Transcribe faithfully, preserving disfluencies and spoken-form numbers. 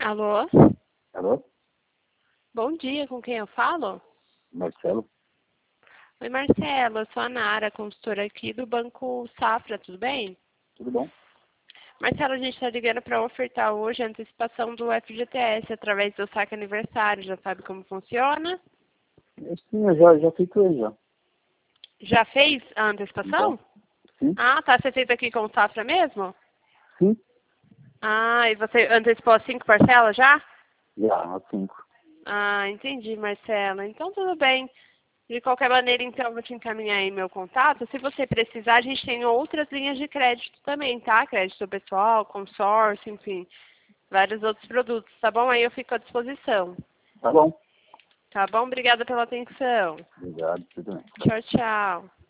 Alô? Alô? Bom dia, com quem eu falo? Marcelo? Oi, Marcelo, eu sou a Nara, consultora aqui do Banco Safra, tudo bem? Tudo bom? Marcelo, a gente está ligando para ofertar hoje a antecipação do F G T S através do saque aniversário, já sabe como funciona? Sim, eu já, já fiquei já. Já fez a antecipação? Então, sim, Ah, tá, você fez aqui com o Safra mesmo? sim, Ah, e você antecipou as cinco parcelas já? já, às cinco. Ah, entendi, Marcelo. Então tudo bem. De qualquer maneira, então, eu vou te encaminhar aí meu contato. Se você precisar, a gente tem outras linhas de crédito também, tá? Crédito pessoal, consórcio, enfim, vários outros produtos, tá bom? Aí eu fico à disposição. Tá bom. Tá bom? Obrigada pela atenção. Obrigado, tudo bem. Tchau, tchau.